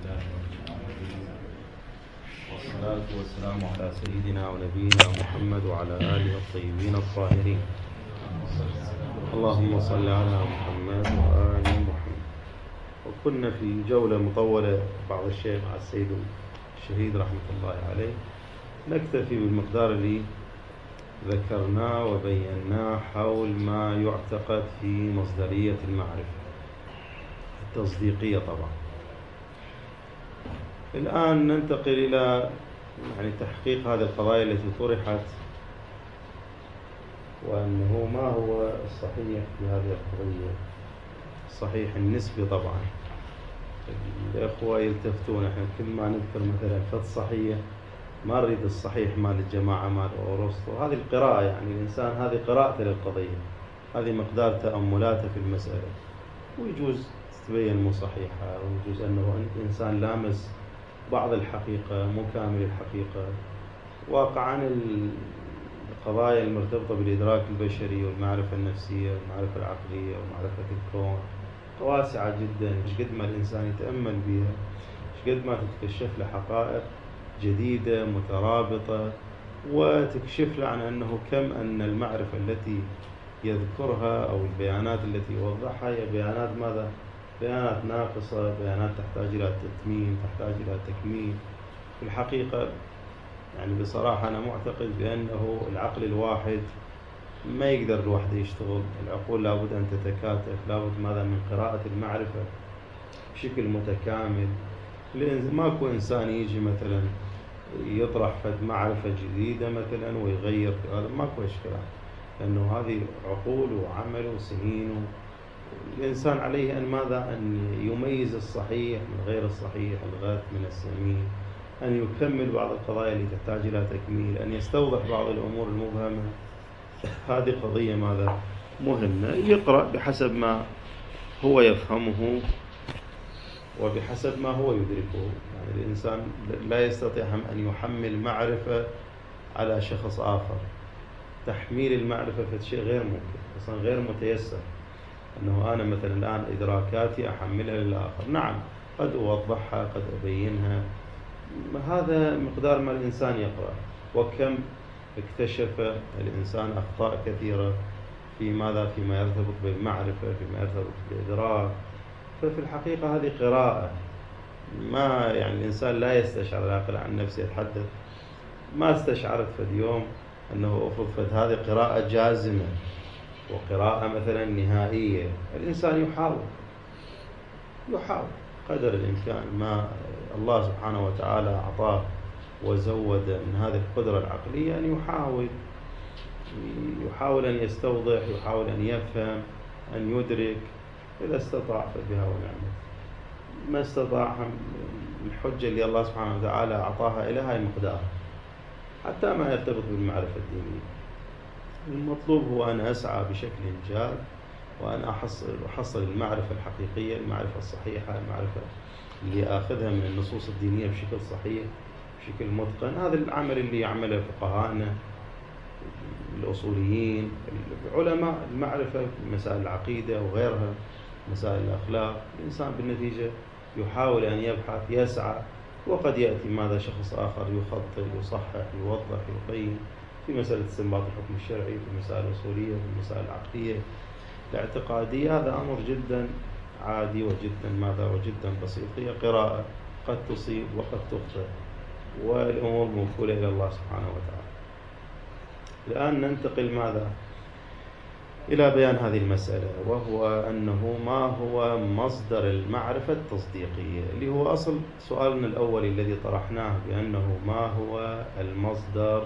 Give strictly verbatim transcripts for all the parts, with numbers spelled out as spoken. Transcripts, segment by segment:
لله رب العالمين، والصلاة والسلام على سيدنا ونبينا محمد وعلى آله الطيبين الطاهرين. اللهم صل على محمد وآل محمد. وكنا في جولة مطولة بعض الشيخ على السيد الشهيد رحمة الله عليه، نكتفي بالمقدار اللي ذكرناه وبيناه حول ما يعتقد في مصدرية المعرفة التصديقية. طبعا الآن ننتقل إلى يعني تحقيق هذه القضايا التي طرحت، وأنه ما هو الصحيح في هذه القضية، الصحيح النسبي. طبعا الإخوة يلتفتون، احنا كل ما نذكر مثلا فالصحيح ما نريد الصحيح مال الجماعة مال أورسطو، هذه القراءة، يعني الإنسان هذه قراءته للقضية، هذه مقدار تأملاته في المسألة، ويجوز تبين مو صحيحة، ويجوز أنه إنسان لامس بعض الحقيقة مو كامل الحقيقة. واقعا القضايا المرتبطة بالإدراك البشري والمعرفة النفسية والمعرفة العقلية ومعرفة الكون واسعة جدا، ايش قد ما الإنسان يتأمل بها ايش قد ما تتكشف له حقائق جديدة مترابطة، وتكشف له عن أنه كم أن المعرفة التي يذكرها أو البيانات التي يوضحها هي بيانات ماذا؟ بيانات ناقصة، بيانات تحتاج إلى تتميم، تحتاج إلى تكميل. في الحقيقة يعني بصراحة أنا معتقد بأنه العقل الواحد ما يقدر لوحده يشتغل، العقول لابد أن تتكاتف، لابد ماذا؟ من قراءة المعرفة بشكل متكامل. ماكو إنسان يجي مثلا يطرح فد معرفة جديدة مثلا ويغير في هذا، ماكو إشكال، لأنه هذه عقول وعمل وسنين، الإنسان عليه أن ماذا؟ أن يميز الصحيح من غير الصحيح، الغث من السمين، أن يكمل بعض القضايا اللي تحتاج إلى تكميل، أن يستوضح بعض الأمور المبهمة. هذه قضية ماذا؟ مهمة. يقرأ بحسب ما هو يفهمه وبحسب ما هو يدركه، يعني الإنسان لا يستطيع أن يحمل معرفة على شخص آخر. تحميل المعرفة في شيء غير ممكن، أصلا غير متيسر، أنه أنا مثلا الآن إدراكاتي أحملها للآخر. نعم قد أوضحها، قد أبينها، هذا مقدار ما الإنسان يقرأ. وكم اكتشف الإنسان أخطاء كثيرة في ماذا؟ فيما يرتبط بالمعرفة، فيما يرتبط بالإدراك. ففي الحقيقة هذه قراءة، ما يعني الإنسان لا يستشعر، العقل عن نفسه يتحدث، ما استشعرت فد يوم أنه أفرض فد هذه قراءة جازمة وقراءة مثلا نهائية. الإنسان يحاول يحاول قدر الإمكان ما الله سبحانه وتعالى أعطاه وزود من هذه القدرة العقلية، أن يحاول يحاول أن يستوضح، يحاول أن يفهم، أن يدرك. إذا استطاع فبها ونعمت، ما استطاع الحجة اللي الله سبحانه وتعالى أعطاها إلى هاي مقدار، حتى ما يرتبط بالمعرفة الدينية. المطلوب هو أن أسعى بشكل جاد وأن أحصل, أحصل المعرفة الحقيقية، المعرفة الصحيحة، المعرفة اللي أخذها من النصوص الدينية بشكل صحيح بشكل متقن. هذا العمل اللي يعمله فقهاءنا الأصوليين، علماء المعرفة، مسائل العقيدة وغيرها، مسائل الأخلاق. الإنسان بالنتيجة يحاول أن يبحث، يسعى، وقد يأتي ماذا؟ شخص آخر يخطط، يصحح، يوضح، يبين في مسألة استنباط الحكم الشرعي، في المسائل الأصولية، في المسائل العقدية الاعتقادية. هذا أمر جدا عادي وجدا ماذا؟ وجدا بسيط. هي قراءة قد تصيب وقد تخطئ، والأمور موكولة إلى الله سبحانه وتعالى. الآن ننتقل ماذا؟ إلى بيان هذه المسألة، وهو أنه ما هو مصدر المعرفة التصديقية، اللي هو أصل سؤالنا الأول الذي طرحناه، بأنه ما هو المصدر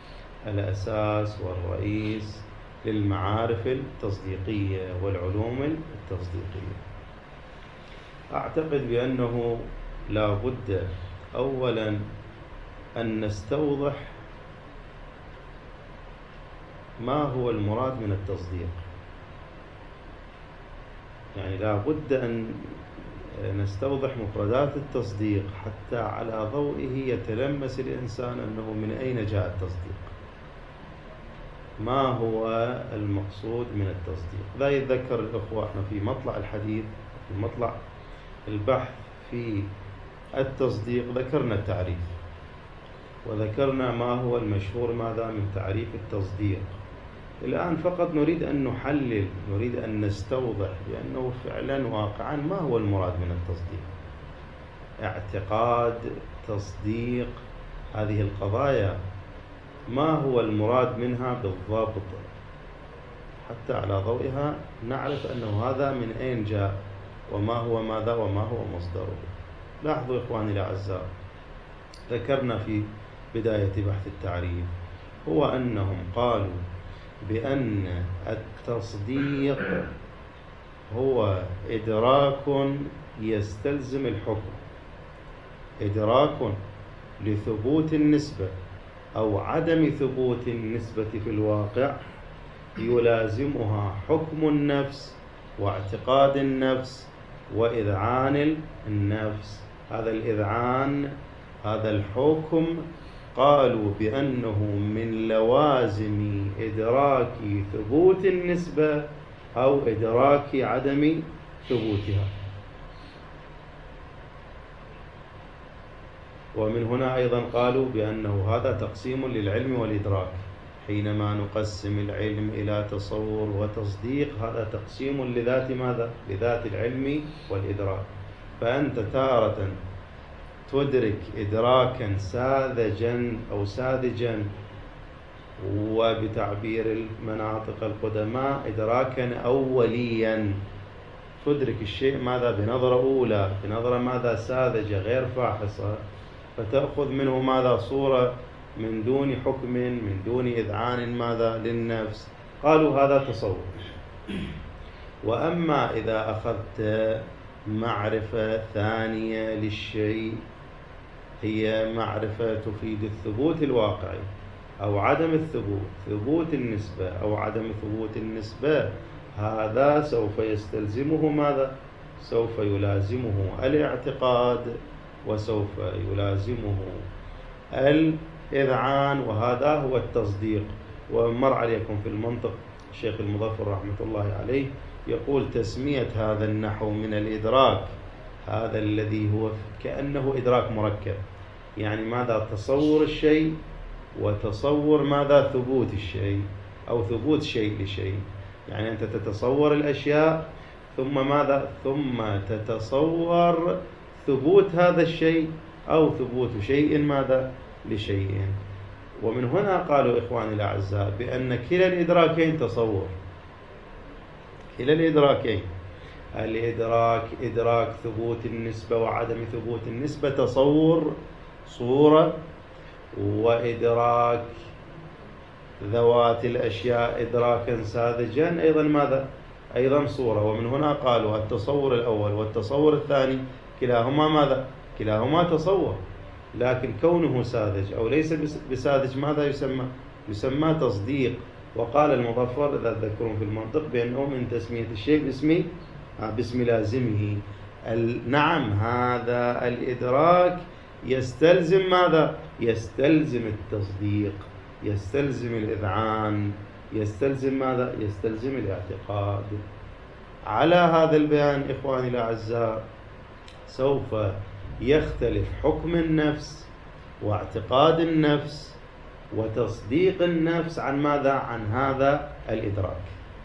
الأساس والرئيس للمعارف التصديقية والعلوم التصديقية. أعتقد بأنه لا بد أولا أن نستوضح ما هو المراد من التصديق. يعني لا بد أن نستوضح مفردات التصديق حتى على ضوئه يتلمس الإنسان أنه من أين جاء التصديق، ما هو المقصود من التصديق. لا يتذكر الأخوة احنا في مطلع الحديث، في مطلع البحث في التصديق ذكرنا التعريف، وذكرنا ما هو المشهور ماذا من تعريف التصديق. الآن فقط نريد أن نحلل، نريد أن نستوضح بأنه فعلا واقعا ما هو المراد من التصديق. اعتقاد، تصديق، هذه القضايا ما هو المراد منها بالضبط، حتى على ضوئها نعرف أنه هذا من أين جاء وما هو ماذا وما هو مصدره. لاحظوا إخواني الأعزاء، ذكرنا في بداية بحث التعريف هو أنهم قالوا بأن التصديق هو إدراك يستلزم الحكم، إدراك لثبوت النسبة أو عدم ثبوت النسبة في الواقع يلازمها حكم النفس واعتقاد النفس وإذعان النفس. هذا الإذعان، هذا الحكم، قالوا بأنه من لوازم إدراك ثبوت النسبة أو إدراك عدم ثبوتها. ومن هنا أيضا قالوا بأنه هذا تقسيم للعلم والإدراك، حينما نقسم العلم إلى تصور وتصديق هذا تقسيم لذات ماذا؟ لذات العلم والإدراك. فأنت تارة تدرك إدراكا ساذجا أو ساذجا، وبتعبير المناطق القدماء إدراكا أوليا، تدرك الشيء ماذا؟ بنظرة أولى، بنظرة ماذا؟ ساذجة غير فاحصة، فتأخذ منه ماذا؟ صورة من دون حكم، من دون إذعان ماذا؟ للنفس. قالوا هذا تصور. وأما إذا أخذت معرفة ثانية للشيء هي معرفة تفيد الثبوت الواقعي أو عدم الثبوت، ثبوت النسبة أو عدم ثبوت النسبة، هذا سوف يستلزمه ماذا؟ سوف يلازمه الاعتقاد وسوف يلازمه الإذعان، وهذا هو التصديق. ومر عليكم في المنطق الشيخ المظفر رحمة الله عليه يقول تسمية هذا النحو من الإدراك، هذا الذي هو كأنه إدراك مركب، يعني ماذا؟ تصور الشيء وتصور ماذا؟ ثبوت الشيء أو ثبوت شيء لشيء. يعني أنت تتصور الأشياء ثم ماذا؟ ثم تتصور ثبوت هذا الشيء أو ثبوت شيء ماذا؟ لشيء. ومن هنا قالوا إخواني الأعزاء بأن كلا الإدراكين تصور، كلا الإدراكين، الإدراك إدراك ثبوت النسبة وعدم ثبوت النسبة تصور صورة، وإدراك ذوات الأشياء إدراكا ساذجا أيضا ماذا؟ أيضا صورة. ومن هنا قالوا التصور الأول والتصور الثاني كلاهما ماذا؟ كلاهما تصور، لكن كونه ساذج أو ليس بساذج ماذا يسمى؟ يسمى تصديق. وقال المظفر إذا تذكرون في المنطق بأنه من تسمية الشيء باسم باسم لازمه. نعم، هذا الإدراك يستلزم ماذا؟ يستلزم التصديق، يستلزم الإذعان، يستلزم ماذا؟ يستلزم الاعتقاد. على هذا البيان إخواني الأعزاء سوف يختلف حكم النفس واعتقاد النفس وتصديق النفس عن ماذا؟ عن هذا الإدراك.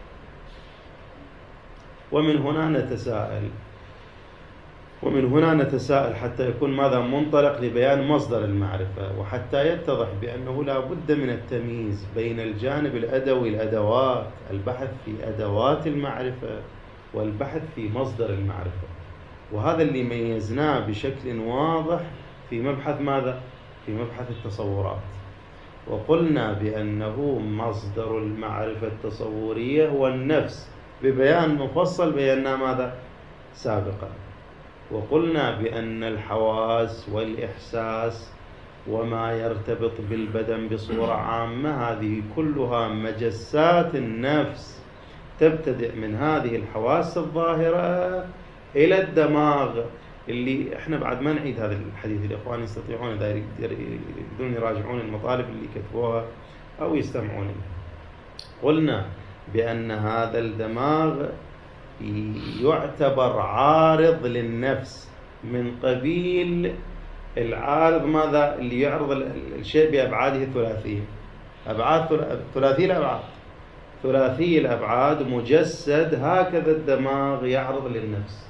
ومن هنا نتساءل ومن هنا نتساءل حتى يكون ماذا؟ منطلق لبيان مصدر المعرفة، وحتى يتضح بأنه لا بد من التمييز بين الجانب الأدوي، الأدوات، البحث في أدوات المعرفة، والبحث في مصدر المعرفة. وهذا اللي ميزناه بشكل واضح في مبحث ماذا؟ في مبحث التصورات. وقلنا بأنه مصدر المعرفة التصورية هو النفس، ببيان مفصل بينا ماذا؟ سابقا. وقلنا بأن الحواس والإحساس وما يرتبط بالبدن بصورة عامة هذه كلها مجسات النفس، تبتدئ من هذه الحواس الظاهرة إلى الدماغ، اللي احنا بعد ما نعيد هذا الحديث، الإخوان يستطيعون إذا يريدون يراجعون المطالب اللي كتبوها أو يستمعون. قلنا بأن هذا الدماغ يعتبر عارض للنفس، من قبيل العارض ماذا اللي يعرض الشيء بأبعاده الثلاثية، أبعاد ثلاثي الأبعاد، ثلاثي الأبعاد مجسد، هكذا الدماغ يعرض للنفس،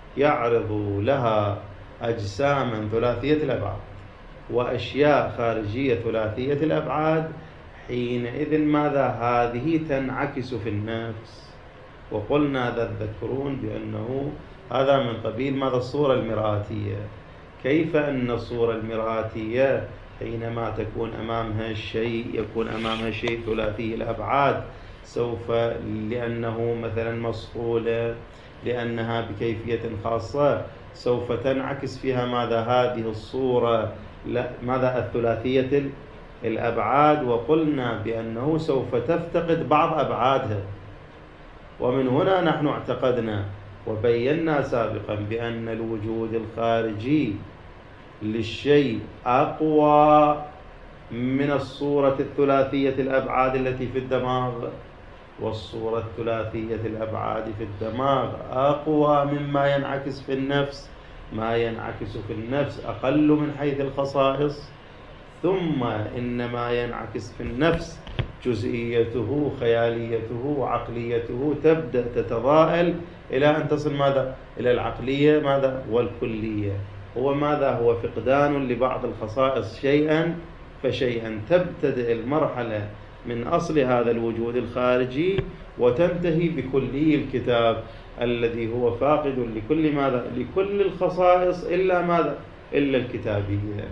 يعرض لها أجساما ثلاثية الأبعاد وأشياء خارجية ثلاثية الأبعاد. حينئذ ماذا هذه تنعكس في النفس. وقلنا تذكرون بأنه هذا من قبيل ماذا الصورة المرآتية. كيف أن الصورة المرآتية حينما تكون أمامها الشيء يكون أمامها شيء ثلاثي الأبعاد، سوف لأنه مثلا مصقولة، لأنها بكيفية خاصة، سوف تنعكس فيها ماذا هذه الصورة لا ماذا الثلاثية الأبعاد. وقلنا بأنه سوف تفتقد بعض أبعادها. ومن هنا نحن اعتقدنا وبينا سابقا بأن الوجود الخارجي للشيء أقوى من الصورة الثلاثية الأبعاد التي في الدماغ، والصورة الثلاثية الأبعاد في الدماغ أقوى مما ينعكس في النفس. ما ينعكس في النفس أقل من حيث الخصائص، ثم إنما ينعكس في النفس جزئيته، خياليته، وعقليته تبدأ تتضاءل إلى أن تصل ماذا إلى العقلية ماذا والكلية. هو ماذا هو فقدان لبعض الخصائص شيئا فشيئا. تبتدئ المرحلة من أصل هذا الوجود الخارجي وتنتهي بكلي الكتاب الذي هو فاقد لكل ماذا لكل الخصائص إلا ماذا إلا الكتابية.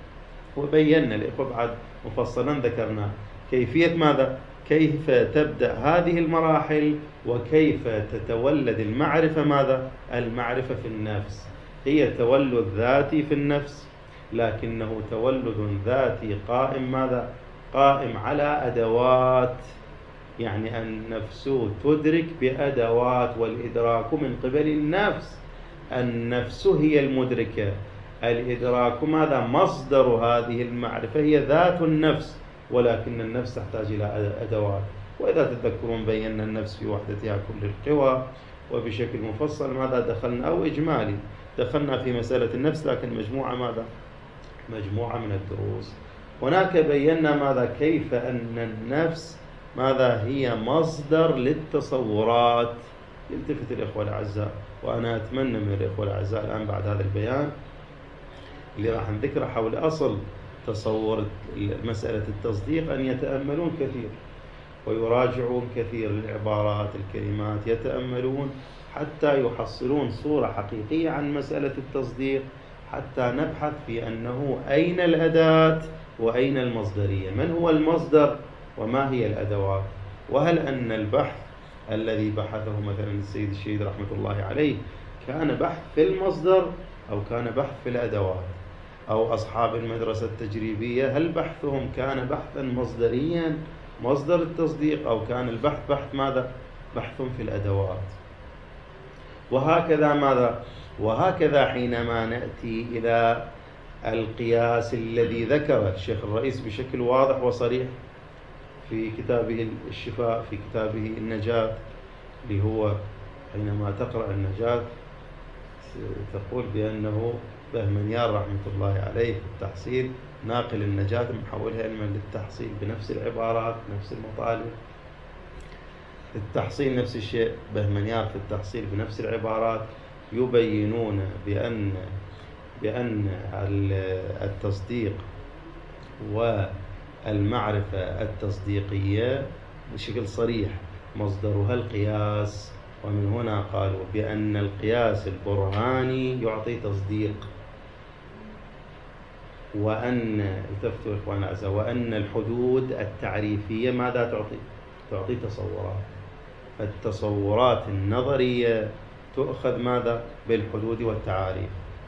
وبينا الإخوة بعد مفصلا ذكرنا كيفية ماذا كيف تبدأ هذه المراحل وكيف تتولد المعرفة ماذا المعرفة في النفس. هي تولد ذاتي في النفس، لكنه تولد ذاتي قائم ماذا قائم على أدوات. يعني النفس تدرك بأدوات، والإدراك من قبل النفس. النفس هي المدركة، الإدراك ماذا مصدر هذه المعرفة هي ذات النفس، ولكن النفس تحتاج إلى أدوات. وإذا تذكرون بينا النفس في وحدتها كل القوى، وبشكل مفصل ماذا دخلنا أو إجمالي دخلنا في مسألة النفس، لكن مجموعة ماذا مجموعة من الدروس. هناك بينا ماذا كيف أن النفس ماذا هي مصدر للتصورات. يلتفت الإخوة الأعزاء، وأنا أتمنى من الإخوة الأعزاء الآن بعد هذا البيان اللي راح نذكره حول أصل تصور مسألة التصديق أن يتأملون كثير ويراجعون كثير العبارات الكلمات، يتأملون حتى يحصلون صورة حقيقية عن مسألة التصديق، حتى نبحث في أنه أين الأداة وأين المصدرية، من هو المصدر وما هي الأدوات. وهل أن البحث الذي بحثه مثلا السيد الشهيد رحمة الله عليه كان بحث في المصدر أو كان بحث في الأدوات، أو أصحاب المدرسة التجريبية هل بحثهم كان بحثا مصدريا مصدر التصديق، أو كان البحث بحث ماذا بحث في الأدوات. وهكذا ماذا وهكذا حينما نأتي إلى القياس الذي ذكر الشيخ الرئيس بشكل واضح وصريح في كتابه الشفاء، في كتابه النجاة، اللي هو حينما تقرأ النجاة تقول بأنه بهمنيار رحمة الله عليه في التحصيل ناقل النجاة محولها علما للتحصيل بنفس العبارات نفس المطالب. التحصيل نفس الشيء، بهمنيار في التحصيل بنفس العبارات يبينون بأن بأن التصديق والمعرفة التصديقية بشكل صريح مصدرها القياس. ومن هنا قالوا بأن القياس البرهاني يعطي تصديق، وأن التفتوا إخوان أعزاء وأن الحدود التعريفية ماذا تعطي؟ تعطي تصورات. التصورات النظرية تؤخذ ماذا؟ بالحدود والتعاريف،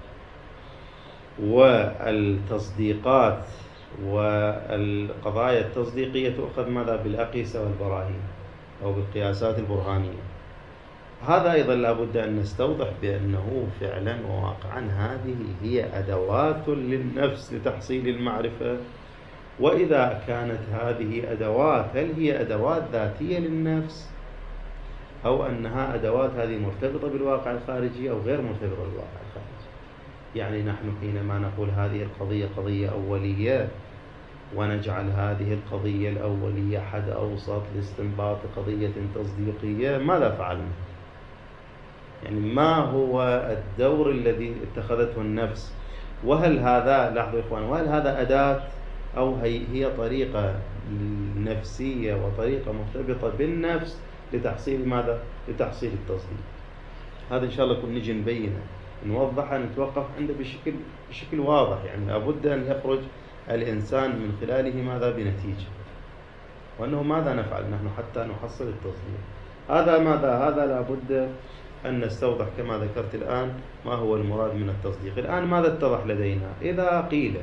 والتصديقات والقضايا التصديقية تؤخذ ماذا؟ بالأقيسة والبراهين أو بالقياسات البرهانية. هذا أيضا لابد أن نستوضح بأنه فعلا وواقعا هذه هي أدوات للنفس لتحصيل المعرفة. وإذا كانت هذه أدوات هل هي أدوات ذاتية للنفس أو أنها أدوات هذه مرتبطة بالواقع الخارجي أو غير مرتبطة بالواقع الخارجي؟ يعني نحن حينما نقول هذه القضية قضية أولية ونجعل هذه القضية الأولية حد أوسط لاستنباط قضية تصديقية، ماذا فعلنا؟ يعني ما هو الدور الذي اتخذته النفس؟ وهل هذا، لاحظوا يا إخوان، وهل هذا أداة أو هي, هي طريقة نفسية وطريقة مرتبطة بالنفس لتحصيل ماذا؟ لتحصيل التصديق. هذا إن شاء الله كنا نجي نبينه، نوضحه، نتوقف عنده بشكل بشكل واضح. يعني لابد أن يخرج الإنسان من خلاله ماذا؟ بنتيجة، وأنه ماذا نفعل نحن حتى نحصل التصديق. هذا ماذا؟ هذا لابد أن نستوضح كما ذكرت الآن ما هو المراد من التصديق. الآن ماذا اتضح لدينا؟ إذا قيل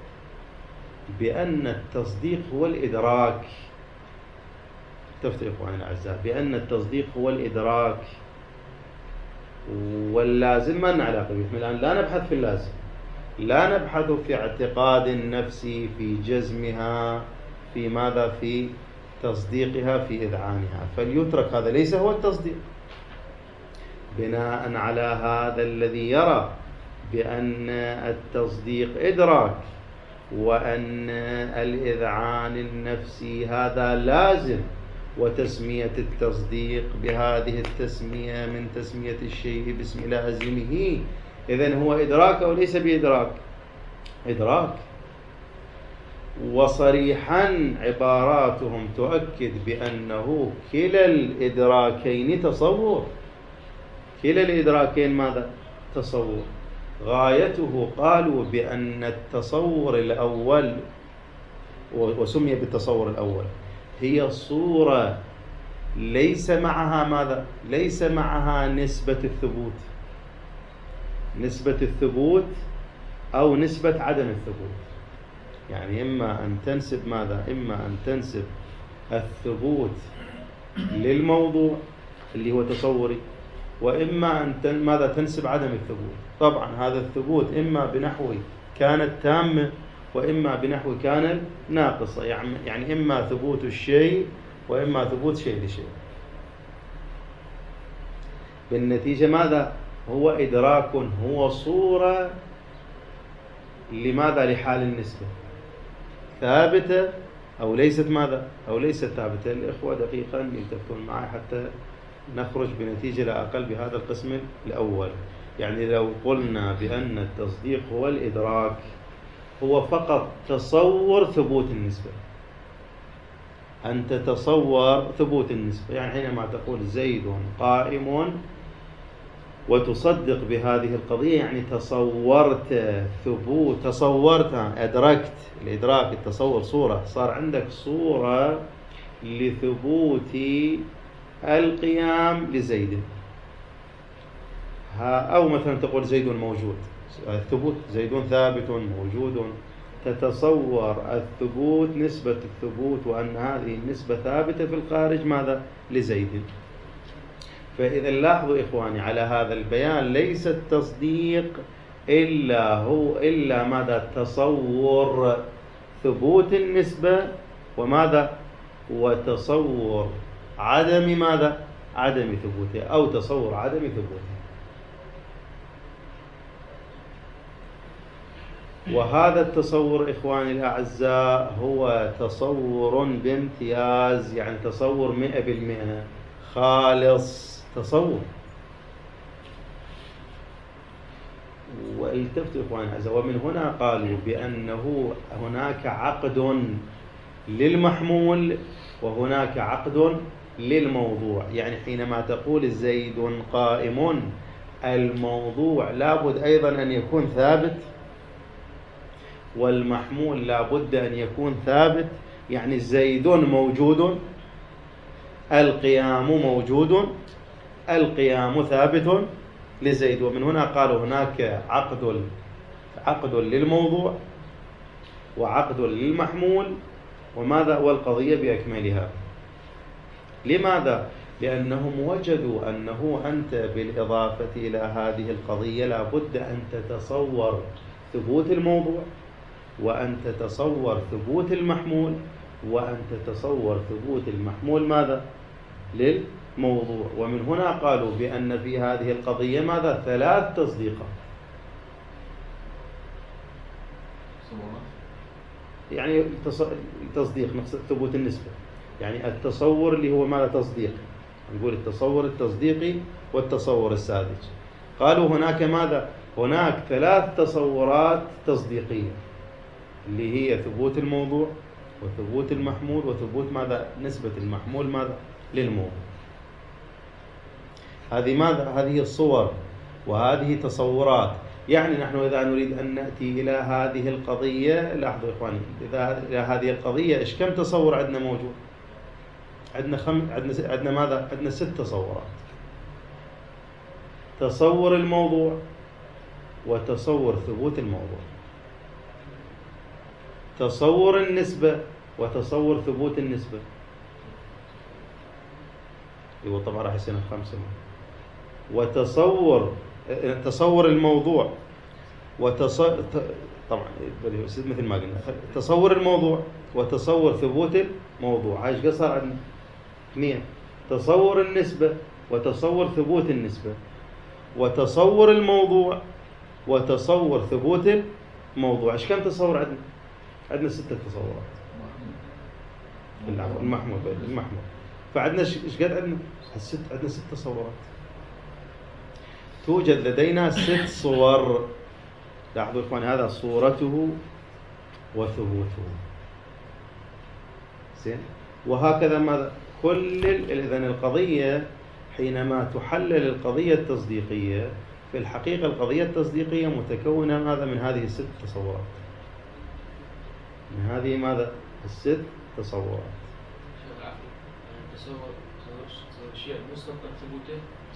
بأن التصديق هو الإدراك، تفتح إخواني الأعزاء، بأن التصديق هو الإدراك واللازم، ما لنا علاقة به الآن، لا نبحث في اللازم، لا نبحث في اعتقاد النفس، في جزمها، في ماذا؟ في تصديقها، في إذعانها، فليترك هذا، ليس هو التصديق. بناء على هذا الذي يرى بأن التصديق إدراك وأن الإذعان النفسي هذا لازم، وتسمية التصديق بهذه التسمية من تسمية الشيء باسم لازمه، إذن هو إدراك أو ليس بإدراك؟ إدراك. وصريحا عباراتهم تؤكد بأنه كلا الإدراكين تصور، كلا الإدراكين ماذا؟ تصور. غايته قالوا بأن التصور الأول، وسمي بالتصور الأول، هي صورة ليس معها ماذا؟ ليس معها نسبة الثبوت، نسبة الثبوت أو نسبة عدم الثبوت. يعني إما أن تنسب ماذا؟ إما أن تنسب الثبوت للموضوع اللي هو تصوري، وإما أن تن ماذا؟ تنسب عدم الثبوت. طبعا هذا الثبوت إما بنحو كانت تامة وإما بنحو كان ناقصة، يعني يعني إما ثبوت الشيء وإما ثبوت شيء لشيء. بالنتيجة ماذا؟ هو إدراك، هو صورة لماذا؟ لحال النسبة، ثابتة أو ليست ماذا؟ أو ليست ثابتة. الإخوة دقيقا يلتفتون معي حتى نخرج بنتيجة لا أقل بهذا القسم الأول. يعني لو قلنا بأن التصديق هو الإدراك، هو فقط تصور ثبوت النسبة، أن تتصور ثبوت النسبة. يعني حينما تقول زيد قائم وتصدق بهذه القضية، يعني تصورت ثبوت، تصورت، أدركت. الإدراك، التصور صورة، صار عندك صورة لثبوت القيام لزيد. أو مثلا تقول زيد موجود، الثبوت زيد ثابت موجود، تتصور الثبوت، نسبة الثبوت، وأن هذه النسبة ثابتة في الخارج ماذا؟ لزيد. فإذا لاحظوا إخواني على هذا البيان، ليس التصديق إلا هو إلا ماذا؟ تصور ثبوت النسبة، وماذا؟ وتصور عدم ماذا؟ عدم ثبوتها، أو تصور عدم ثبوتها. وهذا التصور إخواني الأعزاء هو تصور بامتياز، يعني تصور مئة بالمئة خالص، تصور. والتفتوا إخواني الأعزاء، ومن هنا قالوا بأنه هناك عقد للمحمول وهناك عقد للموضوع. يعني حينما تقول زيد قائم، الموضوع لابد أيضا أن يكون ثابت، والمحمول لابد أن يكون ثابت. يعني زيد موجود، القيام موجود، القيام ثابت لزيد. ومن هنا قالوا هناك عقد عقد للموضوع وعقد للمحمول، وماذا؟ والقضية بأكملها. لماذا؟ لأنهم وجدوا أنه أنت بالإضافة إلى هذه القضية لابد أن تتصور ثبوت الموضوع، وأن تتصور ثبوت المحمول، وأن تتصور ثبوت المحمول ماذا؟ للموضوع. ومن هنا قالوا بأن في هذه القضية ماذا؟ ثلاث تصديقات. يعني التصديق ثبوت النسبة، يعني التصور اللي هو ماذا تصديق، نقول التصور التصديقي والتصور الساذج. قالوا هناك ماذا؟ هناك ثلاث تصورات تصديقية اللي هي ثبوت الموضوع وثبوت المحمول وثبوت ماذا؟ نسبة المحمول ماذا؟ للموضوع. هذه ماذا؟ هذه الصور وهذه تصورات. يعني نحن إذا نريد أن نأتي إلى هذه القضية، لاحظوا إخواني، إذا إلى هذه القضية إيش كم تصور عندنا موجود؟ عندنا خم عندنا عندنا ماذا؟ عندنا ست تصورات. تصور الموضوع وتصور ثبوت الموضوع، تصور النسبة وتصور ثبوت النسبة. هو طبعا راح يصير خمسة. وتصور تصور الموضوع وتصور طبعا مثل ما قلنا تصور الموضوع وتصور ثبوت الموضوع. ايش قصر عندنا؟ اثنين. تصور النسبة وتصور ثبوت النسبة وتصور الموضوع وتصور ثبوت الموضوع. ايش كم تصور عندنا؟ عندنا ستة تصورات. المحمول المحمول فعندنا ايش قد عندنا؟ الست عندنا ست تصورات. توجد لدينا ست صور. لاحظوا اخواني، هذا صورته وثبوته. زين. وهكذا ماذا؟ كل اذن القضية حينما تحلل القضية التصديقية، في الحقيقة القضية التصديقية متكونة ماذا؟ من هذه الست تصورات. من هذه ماذا؟ الست تصورات. شيء مستبطن ثبوته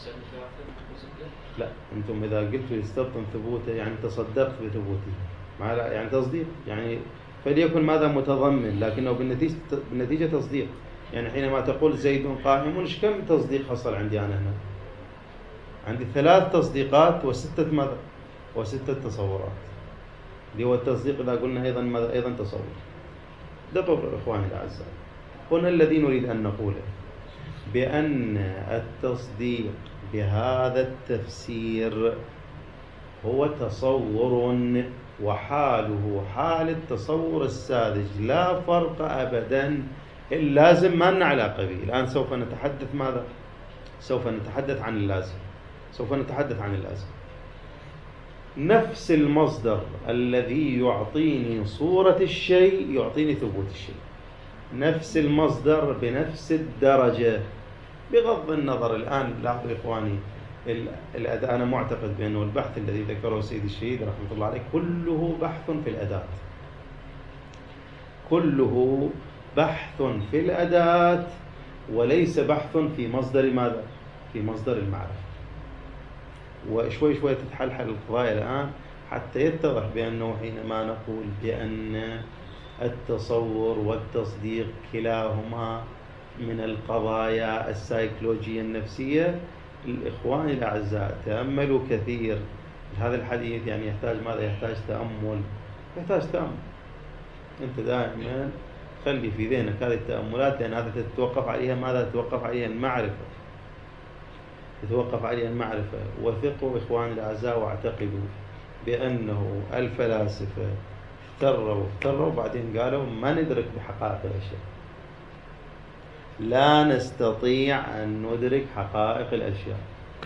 لا، انتم اذا قلتوا يستبطن ثبوته يعني تصدقت بثبوته، مع يعني تصديق، يعني فليكن ماذا؟ متضمن، لكنه بالنتيجه بالنتيجه تصديق. يعني حينما تقول زيد قائم، ايش كم تصديق حصل عندي انا هنا؟ عندي ثلاث تصديقات وسته ماذا؟ وسته تصورات. اللي هو التصديق اذا قلنا ايضا ماذا؟ ايضا تصور. دقوا اخواني الاعزاء، هنا الذي نريد ان نقوله بأن التصديق بهذا التفسير هو تصور، وحاله حال التصور الساذج، لا فرق أبدا. اللازم ما لنا علاقة به. الآن سوف نتحدث ماذا؟ سوف نتحدث عن اللازم. سوف نتحدث عن اللازم. نفس المصدر الذي يعطيني صورة الشيء يعطيني ثبوت الشيء. نفس المصدر بنفس الدرجة، بغض النظر. الآن لاحظوا إخواني، الأداة أنا معتقد بأنه البحث الذي ذكره سيد الشهيد رحمة الله عليه كله بحث في الأداة، كله بحث في الأداة وليس بحث في مصدر ماذا؟ في مصدر المعرفة. وشوي شوي تتحلحل القضايا الآن حتى يتضح بأنه حينما نقول بأن التصور والتصديق كلاهما من القضايا السيكولوجية النفسية، الإخوان الأعزاء تأملوا كثير. هذا الحديث يعني يحتاج ماذا؟ يحتاج تأمل، يحتاج تأمل. أنت دائما خلي في ذهنك هذه التأملات، لأن هذا تتوقف عليها ماذا؟ تتوقف عليها المعرفة، تتوقف عليها المعرفة. وثقوا إخوان الأعزاء واعتقدوا بأنه الفلاسفة افتروا افتروا بعدين قالوا ما ندرك بحقائق الأشياء، لا نستطيع أن ندرك حقائق الأشياء.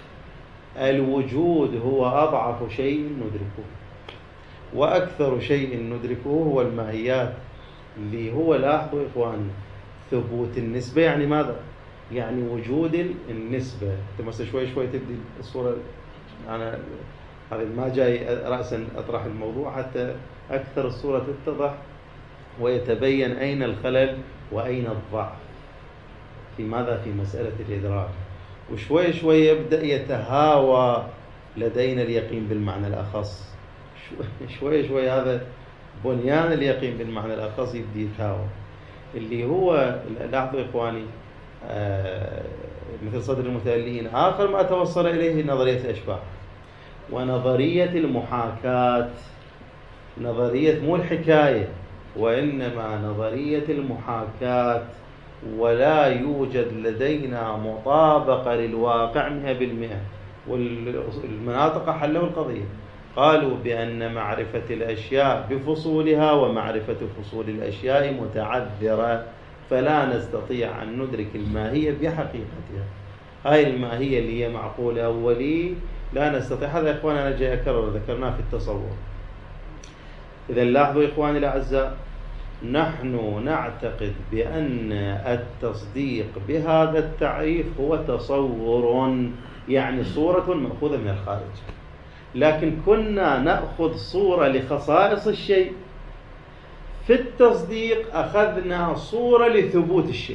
الوجود هو أضعف شيء ندركه، وأكثر شيء ندركه هو الماهيات، اللي هو لاحظوا إخواني ثبوت النسبة. يعني ماذا؟ يعني وجود النسبة. مثلا شوي شوي تبدي الصورة. أنا هذا ما جاي رأسا أطرح الموضوع حتى أكثر الصورة تتضح ويتبين أين الخلل وأين الضعف في ماذا؟ في مسألة الإدراك. وشوي شوي يبدأ يتهاوى لدينا اليقين بالمعنى الأخص. شوي شوي هذا بنيان اليقين بالمعنى الأخص يبدأ يتهاوى، اللي هو لاحظوا إخواني آه مثل صدر المتألين. آخر ما توصل إليه نظرية الأشباح ونظرية المحاكاة، نظرية مو الحكاية وإنما نظرية المحاكاة. ولا يوجد لدينا مطابقة للواقع مئة بالمئة، والمناطق حلوا القضية. قالوا بأن معرفة الأشياء بفصولها ومعرفة فصول الأشياء متعذرة، فلا نستطيع أن ندرك الماهية بحقيقتها. هاي الماهية اللي هي معقولة أولي لا نستطيع. هذا يا إخوان أنا جاي أكرر، ذكرناه في التصور. إذا لاحظوا إخواني الأعزاء، نحن نعتقد بأن التصديق بهذا التعريف هو تصور، يعني صورة مأخوذة من الخارج، لكن كنا نأخذ صورة لخصائص الشيء. في التصديق أخذنا صورة لثبوت الشيء.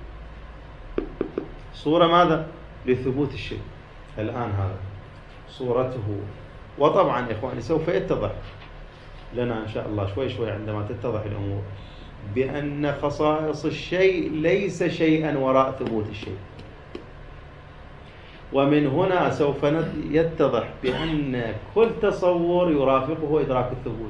صورة ماذا؟ لثبوت الشيء. الآن هذا صورته، وطبعا إخواني سوف يتضح لنا إن شاء الله شوي شوي عندما تتضح الأمور بأن خصائص الشيء ليس شيئا وراء ثبوت الشيء. ومن هنا سوف يتضح بأن كل تصور يرافقه إدراك الثبوت.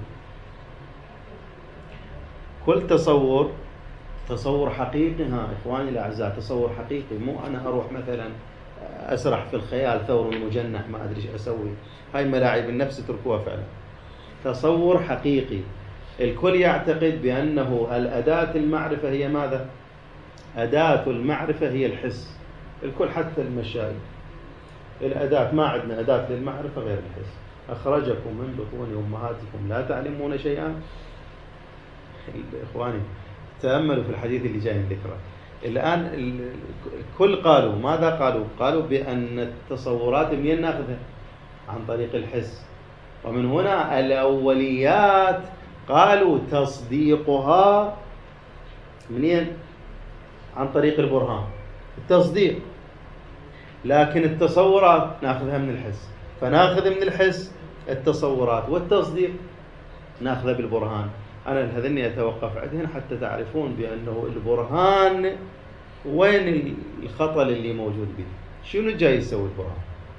كل تصور تصور حقيقي، ها إخواني الأعزاء، تصور حقيقي، مو أنا أروح مثلا أسرح في الخيال ثور مجنح ما أدري إيش أسوي. هاي ملاعب النفس تركوها فعلا. تصور حقيقي، الكل يعتقد بأنه الأداة المعرفة هي ماذا؟ أداة المعرفة هي الحس. الكل حتى المشايخ الأداة، ما عندنا أداة للمعرفة غير الحس. أخرجكم من بطون أمهاتكم لا تعلمون شيئا. إخواني تأملوا في الحديث اللي جاي نذكره الآن. الكل قالوا ماذا قالوا؟ قالوا بأن التصورات منين ناخذها؟ عن طريق الحس. ومن هنا الأوليات قالوا تصديقها منين؟ عن طريق البرهان، التصديق. لكن التصورات ناخذها من الحس، فناخذ من الحس التصورات، والتصديق ناخذه بالبرهان. أنا هذني أتوقف عندهن حتى تعرفون بأنه البرهان وين الخطل اللي موجود به، شنو جاي يسوي البرهان.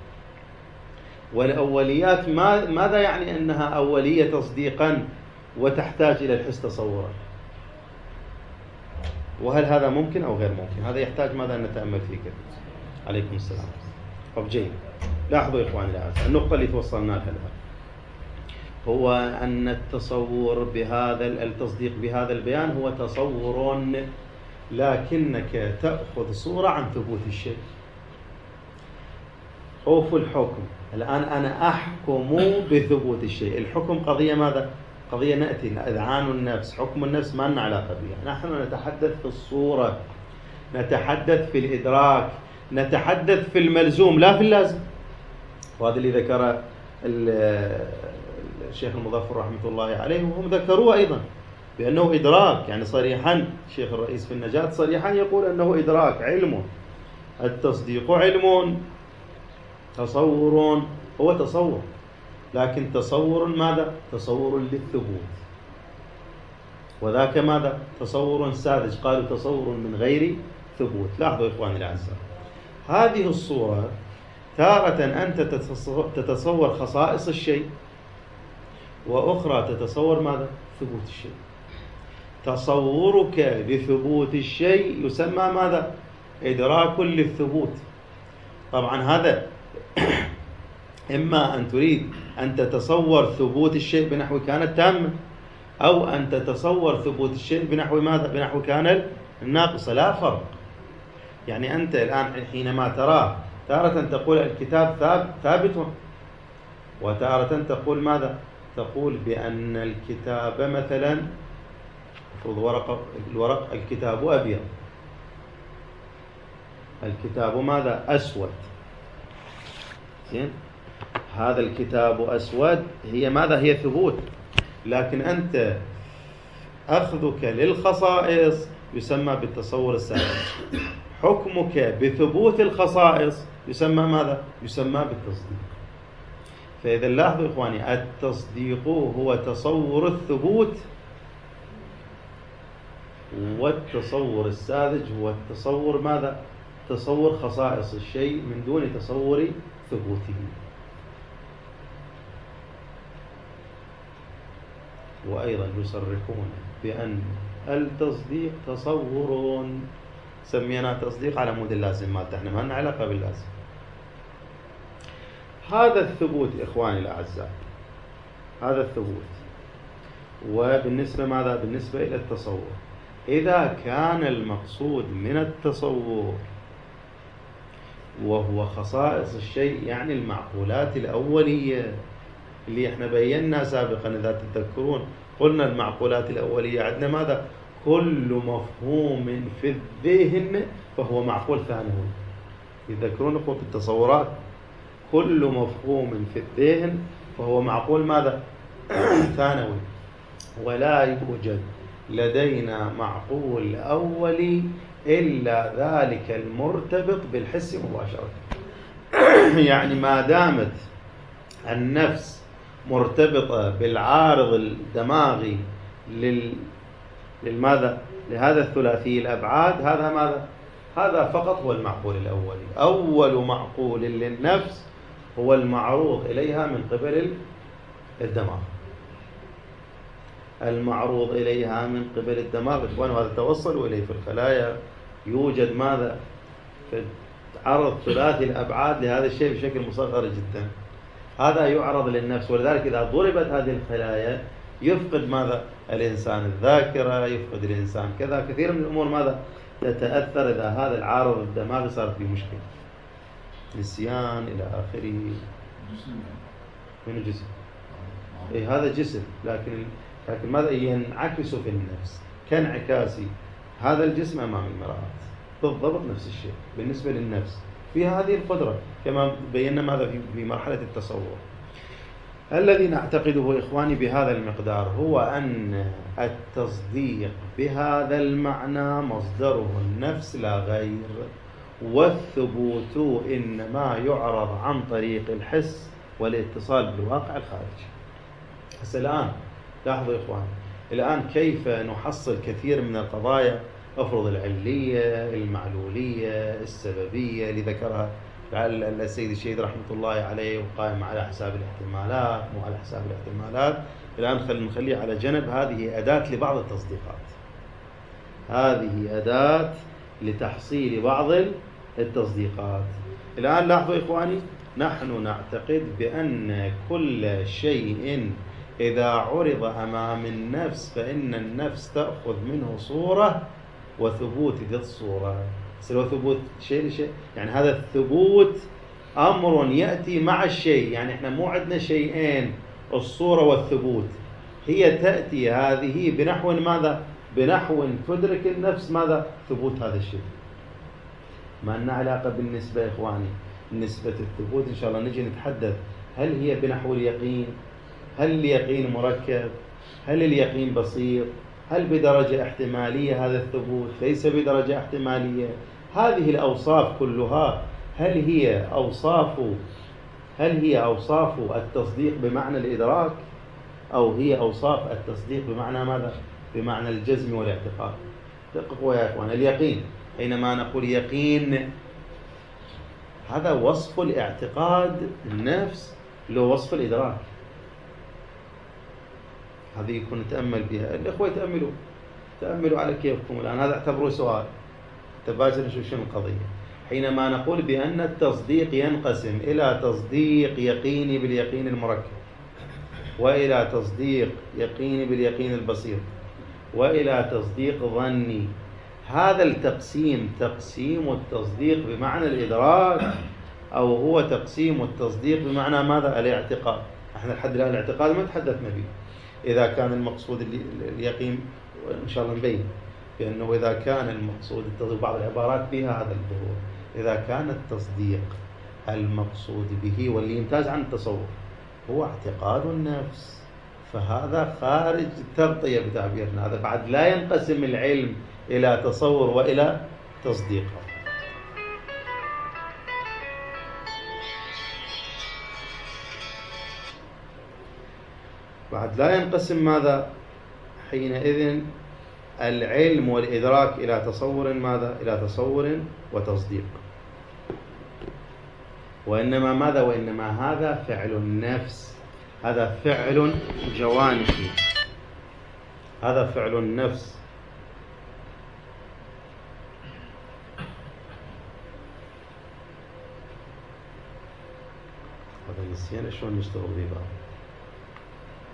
والأوليات ماذا يعني أنها أولية تصديقا وتحتاج إلى الحس تصورا؟ وهل هذا ممكن أو غير ممكن؟ هذا يحتاج ماذا نتأمل فيه كده. عليكم السلام. طب جيد، لاحظوا يا إخواني الأعزاء النقطة اللي توصلنا لها الآن، هو أن التصور بهذا التصديق بهذا البيان هو تصور، لكنك تأخذ صورة عن ثبوت الشيء. خوف الحكم، الآن أنا أحكم بثبوت الشيء. الحكم قضية ماذا؟ قضية نأتي إذعان النفس، حكم النفس ما لنا علاقة بها. نحن نتحدث في الصورة، نتحدث في الإدراك، نتحدث في الملزوم لا في اللازم. وهذا اللي ذكر الشيخ المظفر رحمة الله عليه، وهم ذكروه أيضا بأنه إدراك، يعني صريحا الشيخ الرئيس في النجاة صريحا يقول أنه إدراك، علم. التصديق علم، تصور هو تصور، لكن تصور ماذا؟ تصور للثبوت. وذاك ماذا؟ تصور ساذج، قالوا تصور من غير ثبوت. لاحظوا إخواني الأعزاء، هذه الصورة تارة أنت تتصور خصائص الشيء، وأخرى تتصور ماذا؟ ثبوت الشيء. تصورك لثبوت الشيء يسمى ماذا؟ إدراك للثبوت. طبعا هذا إما أن تريد أن تتصور ثبوت الشيء بنحو كانت تامة، أو أن تتصور ثبوت الشيء بنحو ماذا؟ بنحو كان الناقصة. لا فرق. يعني أنت الآن حينما تراه تارة تقول الكتاب ثابت، وتارة تقول ماذا؟ تقول بأن الكتاب مثلا ورق الورق الكتاب أبيض، الكتاب ماذا؟ أسود. زين، هذا الكتاب أسود هي ماذا؟ هي ثبوت. لكن أنت أخذك للخصائص يسمى بالتصور السابق، حكمك بثبوت الخصائص يسمى ماذا؟ يسمى بالتصديق. فإذا لاحظوا إخواني، التصديق هو تصور الثبوت، والتصور الساذج هو التصور ماذا؟ تصور خصائص الشيء من دون تصور ثبوته. وأيضا يصرحون بأن التصديق تصور، سمينا تصديق على مود اللازم، ما احنا ما لنا علاقة باللازم. هذا الثبوت إخواني الأعزاء هذا الثبوت. وبالنسبة ماذا؟ بالنسبة إلى التصور، إذا كان المقصود من التصور وهو خصائص الشيء، يعني المعقولات الأولية اللي احنا بينا سابقا، إذا تتذكرون قلنا المعقولات الأولية عندنا ماذا؟ كل مفهوم في الذهن فهو معقول ثانوي. يذكرون قوة التصورات، كل مفهوم في الذهن فهو معقول ماذا؟ ثانوي. ولا يوجد لدينا معقول أولي إلا ذلك المرتبط بالحس مباشرة. يعني ما دامت النفس مرتبطة بالعارض الدماغي لل... للماذا؟ لهذا الثلاثي الأبعاد، هذا ماذا؟ هذا فقط هو المعقول الأولي. أول معقول للنفس هو المعروض إليها من قبل الدماغ، المعروض إليها من قبل الدماغ، وهذا توصلوا إليه في الخلايا. يوجد ماذا؟ في عرض ثلاثي الأبعاد لهذا الشيء بشكل مصغر جدا، هذا يعرض للنفس. ولذلك إذا ضربت هذه الخلايا يفقد ماذا؟ الإنسان الذاكرة، يفقد الإنسان كذا، كثير من الأمور ماذا؟ تتأثر إذا هذا العارض الدماغي صار فيه مشكلة، نسيان إلى آخره. من الجسم؟ إيه هذا جسم، لكن لكن ماذا؟ ينعكس في النفس كانعكاس هذا الجسم أمام المرآة، بالضبط نفس الشيء بالنسبة للنفس، فيها هذه القدرة كما بينا ماذا في مرحلة التصور. الذي نعتقده إخواني بهذا المقدار هو أن التصديق بهذا المعنى مصدره النفس لا غير، والثبوت إنما يعرض عن طريق الحس والاتصال بالواقع الخارجي. بس الآن لاحظوا إخواني، الآن كيف نحصل كثير من القضايا، أفرض العلية، المعلولية، السببية اللي ذكرها السيد الشهيد رحمة الله عليه، وقائم على حساب الاحتمالات مو على حساب الاحتمالات. الآن خلينا نخليه على جنب، هذه أداة لبعض التصديقات، هذه أداة لتحصيل بعض التصديقات. الآن لاحظوا إخواني، نحن نعتقد بأن كل شيء إذا عرض أمام النفس فإن النفس تأخذ منه صورة وثبوت ذي الصورة. سلو ثبوت شيء لشيء، يعني هذا الثبوت أمر يأتي مع الشيء، يعني إحنا مو عندنا شيئين، الصورة والثبوت، هي تأتي هذه بنحو ماذا؟ بنحو تدرك النفس ماذا؟ ثبوت هذا الشيء. ما لنا علاقة بالنسبة إخواني، نسبة الثبوت إن شاء الله نجي نتحدث، هل هي بنحو اليقين؟ هل اليقين مركب؟ هل اليقين بسيط؟ هل بدرجة احتمالية هذا الثبوت؟ ليس بدرجة احتمالية؟ هذه الأوصاف كلها هل هي أوصاف هل هي أوصاف التصديق بمعنى الإدراك، أو هي أوصاف التصديق بمعنى ماذا؟ بمعنى الجزم والاعتقاد. دققوا يا إخوان، اليقين حينما نقول يقين هذا وصف الاعتقاد النفس له وصف الإدراك، هذه يكون نتأمل بها. الإخوة يتأملوا تأملوا على كيفكم الآن، هذا اعتبروه سؤال تباشر نشوف شنو القضية. حينما نقول بأن التصديق ينقسم إلى تصديق يقيني باليقين المركب، وإلى تصديق يقيني باليقين البسيط، وإلى تصديق ظني، هذا التقسيم تقسيم التصديق بمعنى الإدراك، أو هو تقسيم التصديق بمعنى ماذا؟ الاعتقاد. احنا لحد الآن الاعتقاد ما تحدثنا به. إذا كان المقصود اليقين إن شاء الله نبين بأنه إذا كان المقصود التصديق، بعض العبارات فيها هذا الظهور، إذا كان التصديق المقصود به واللي يمتاز عن التصور هو اعتقاد النفس، فهذا خارج التغطية بتعبيرنا، هذا بعد لا ينقسم العلم إلى تصور وإلى تصديق. بعد لا ينقسم ماذا؟ حينئذ العلم والإدراك إلى تصور ماذا؟ إلى تصور وتصديق. وإنما ماذا؟ وإنما هذا فعل النفس، هذا فعل جوانحي، هذا فعل النفس. هذا النسيان شلون نشتغل به بعض.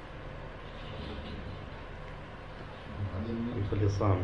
خلي صامت.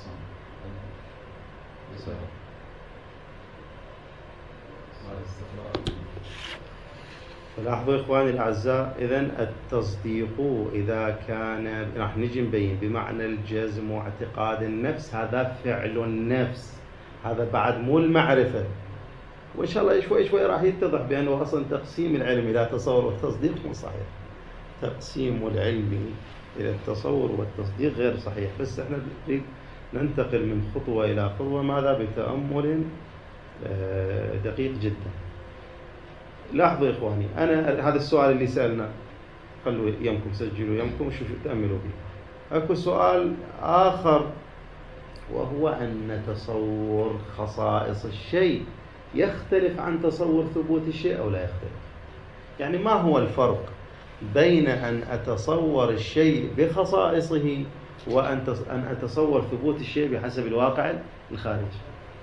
فلاحظوا إخواني الأعزاء، إذن التصديق إذا كان راح نجي نبين بمعنى الجزم واعتقاد النفس، هذا فعل النفس، هذا بعد مو المعرفة. وإن شاء الله شوي شوي راح يتضح بأنه أصلا تقسيم العلم إلى تصور والتصديق مو صحيح. تقسيم العلم إلى التصور والتصديق غير صحيح، بس احنا نريد ننتقل من خطوة إلى خطوة، ماذا بتأمل دقيق جدا. لاحظوا يا إخواني، أنا هذا السؤال اللي سألنا، خلوا يمكم سجلوا يمكم وشوفوا تأملوا به. أكو سؤال آخر، وهو أن تصور خصائص الشيء يختلف عن تصور ثبوت الشيء أو لا يختلف. يعني ما هو الفرق بين أن أتصور الشيء بخصائصه وأن أتصور ثبوت الشيء بحسب الواقع الخارجي؟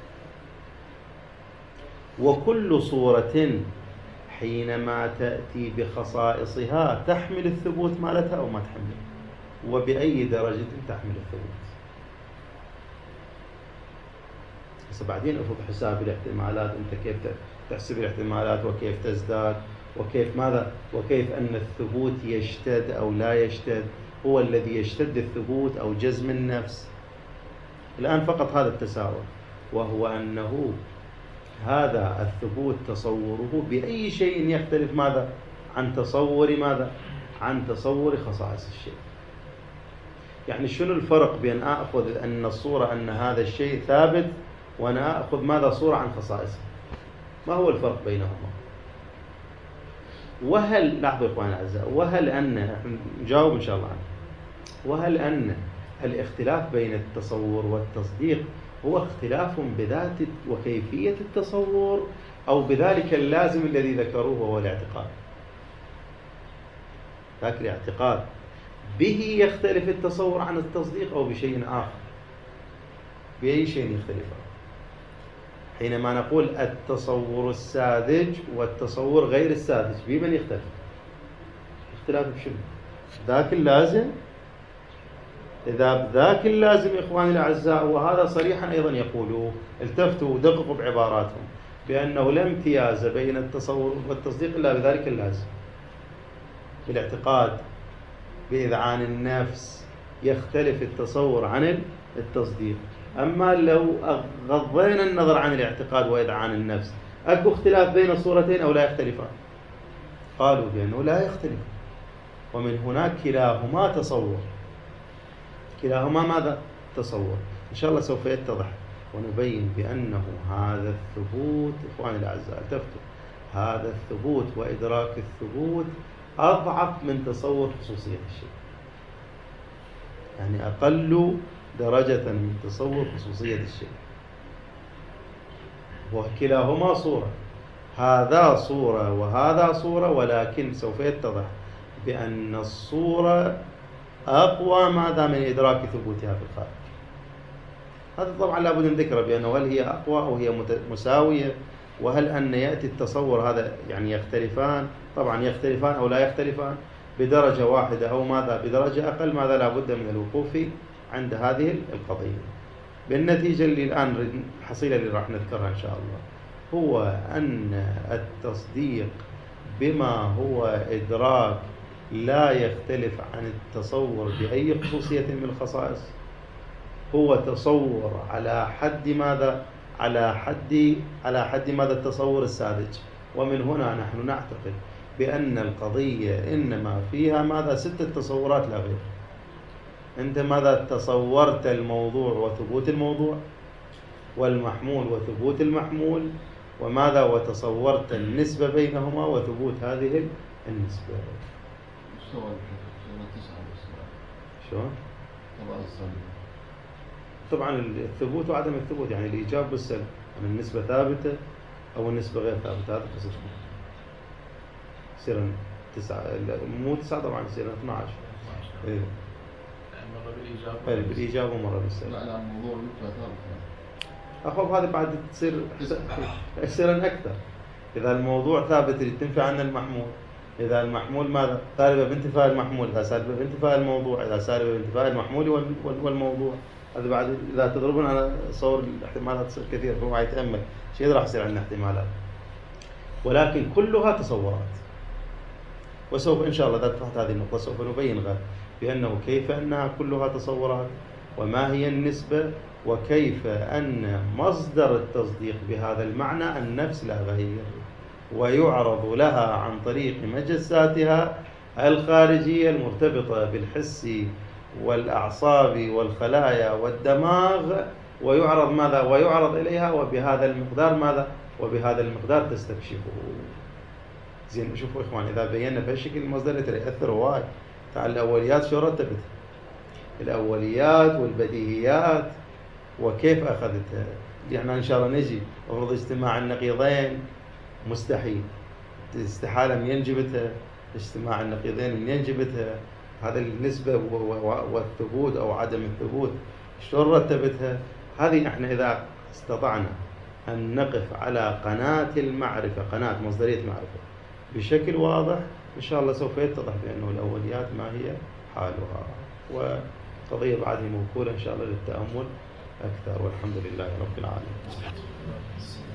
وكل صورة حينما تأتي بخصائصها تحمل الثبوت مالتها أو ما تحمل، وبأي درجة تحمل الثبوت. بس بعدين أفضل حساب الاحتمالات، أنت كيف تحسب الاحتمالات وكيف تزداد وكيف ماذا وكيف أن الثبوت يشتد أو لا يشتد، هو الذي يشتد الثبوت أو جزم النفس. الآن فقط هذا التساؤل، وهو أنه هذا الثبوت تصوره بأي شيء يختلف ماذا عن تصور ماذا عن تصور خصائص الشيء. يعني شنو الفرق بين أخذ أن الصورة أن هذا الشيء ثابت وأنا أخذ ماذا صورة عن خصائصه؟ ما هو الفرق بينهما؟ وهل لاحظوا إخواني الأعزاء، وهل أن نجاوب إن شاء الله عنه، وهل أن الاختلاف بين التصور والتصديق هو اختلاف بذات وكيفية التصور أو بذلك اللازم الذي ذكروه وهو الاعتقاد؟ ذاك الاعتقاد به يختلف التصور عن التصديق أو بشيء آخر؟ بأي شيء يختلفان؟ حينما نقول التصور الساذج والتصور غير الساذج، بمن يختلف؟ اختلاف بشنو؟ ذاك اللازم. إذا ذاك اللازم إخواني الأعزاء، وهذا صريحا أيضا يقولوا، التفتوا ودققوا بعباراتهم، بأنه لا امتياز بين التصور والتصديق إلا بذلك اللازم. بالاعتقاد بإذعان النفس يختلف التصور عن التصديق. أما لو غضينا النظر عن الاعتقاد وإذعان النفس، أكو اختلاف بين الصورتين أو لا يختلفان؟ قالوا بأنه لا يختلف، ومن هناك كلاهما تصور. كلاهما ماذا؟ تصور. إن شاء الله سوف يتضح ونبين بأنه هذا الثبوت إخواني الأعزاء التفتوا، هذا الثبوت وإدراك الثبوت أضعف من تصور خصوصية الشيء، يعني أقل درجة من تصور خصوصية الشيء. وكلاهما صورة، هذا صورة وهذا صورة، ولكن سوف يتضح بأن الصورة أقوى ماذا من إدراك ثبوتها في الخارج. هذا طبعا لابد من ذكره، بأنه هل هي أقوى أو هي مساوية، وهل أن يأتي التصور هذا يعني يختلفان؟ طبعا يختلفان أو لا يختلفان بدرجة واحدة أو ماذا بدرجة أقل، ماذا لابد من الوقوف عند هذه القضية. بالنتيجة اللي الآن الحصيلة اللي راح نذكرها إن شاء الله، هو أن التصديق بما هو إدراك لا يختلف عن التصور بأي خصوصية من الخصائص، هو تصور على حد ماذا على حد على حد ماذا التصور الساذج. ومن هنا نحن نعتقد بأن القضية إنما فيها ماذا ستة تصورات لا غير. أنت ماذا تصورت الموضوع وثبوت الموضوع، والمحمول وثبوت المحمول، وماذا وتصورت النسبة بينهما وثبوت هذه النسبة. شلون؟ طبعا الثبوت وعدم الثبوت، يعني الإيجاب والسلب، يعني النسبة ثابتة أو النسبة غير ثابتة، هذا قصص يصير تسعة، مو تسعة طبعا يصير اثنا عشر. إيه. مرة بالإيجاب. إيه بالإيجاب ومرة بالسلب. لا لا الموضوع نسبة ثابتة. أخوف هذا بعد تصير يصير أكثر. إذا الموضوع ثابت اللي تنفع عنه المحمول، إذا المحمول ماذا؟ سالبة بانتفاء المحمول، إذا سالبة بانتفاء الموضوع، إذا سالبة بانتفاء المحمول والموضوع. هذا بعد إذا تضربون أنا أصور الاحتمالات تصير كثير، فهو يتأمل شيء راح يصير عندنا احتمالات، ولكن كلها تصورات. وسوف إن شاء الله إذا فتحت هذه النقطة سوف نبين غد بأنه كيف أنها كلها تصورات، وما هي النسبة، وكيف أن مصدر التصديق بهذا المعنى النفس لا غير، ويعرض لها عن طريق مجساتها الخارجية المرتبطة بالحس والأعصاب والخلايا والدماغ، ويعرض ماذا؟ ويعرض إليها، وبهذا المقدار ماذا؟ وبهذا المقدار تستكشفه. زين شوفوا إخوان، إذا بينا بهالشكل المصدر ترى يأثر هواي. تعال الأوليات شو رتبتها؟ الأوليات والبديهيات وكيف أخذتها. يعني إن شاء الله نجي أفرض اجتماع النقيضين مستحيل، استحالة منين جبتها؟ اجتماع النقيضين منين جبتها؟ هذا النسبة والثبوت أو عدم الثبوت شلون رتبتها؟ هذه احنا إذا استطعنا أن نقف على قناة المعرفة، قناة مصدرية معرفة بشكل واضح، إن شاء الله سوف يتضح بأنه الأوليات ما هي حالها، وقضية بعد موكولة إن شاء الله للتأمل أكثر، والحمد لله رب العالمين.